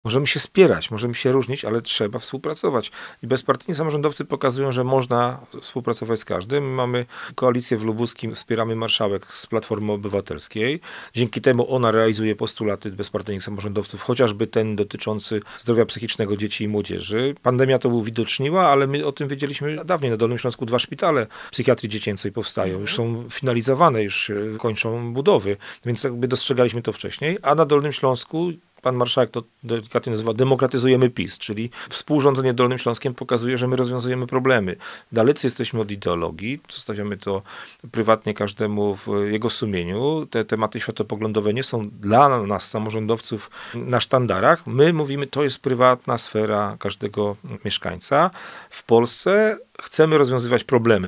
Możemy się spierać, możemy się różnić, ale trzeba współpracować. I bezpartyjni samorządowcy pokazują, że można współpracować z każdym. My mamy koalicję w Lubuskim, wspieramy marszałek z Platformy Obywatelskiej. Dzięki temu ona realizuje postulaty bezpartyjnych samorządowców, chociażby ten dotyczący zdrowia psychicznego dzieci i młodzieży. Pandemia to uwidoczniła, ale my o tym wiedzieliśmy dawniej. Na Dolnym Śląsku 2 szpitale psychiatrii dziecięcej powstają. Już są finalizowane, już się kończą budowy, więc jakby dostrzegaliśmy to wcześniej. A na Dolnym Śląsku pan marszałek to delikatnie nazywa demokratyzujemy PiS, czyli współrządzenie Dolnym Śląskiem pokazuje, że my rozwiązujemy problemy. Dalecy jesteśmy od ideologii, zostawiamy to prywatnie każdemu w jego sumieniu. Te tematy światopoglądowe nie są dla nas, samorządowców, na sztandarach. My mówimy, to jest prywatna sfera każdego mieszkańca. W Polsce chcemy rozwiązywać problemy.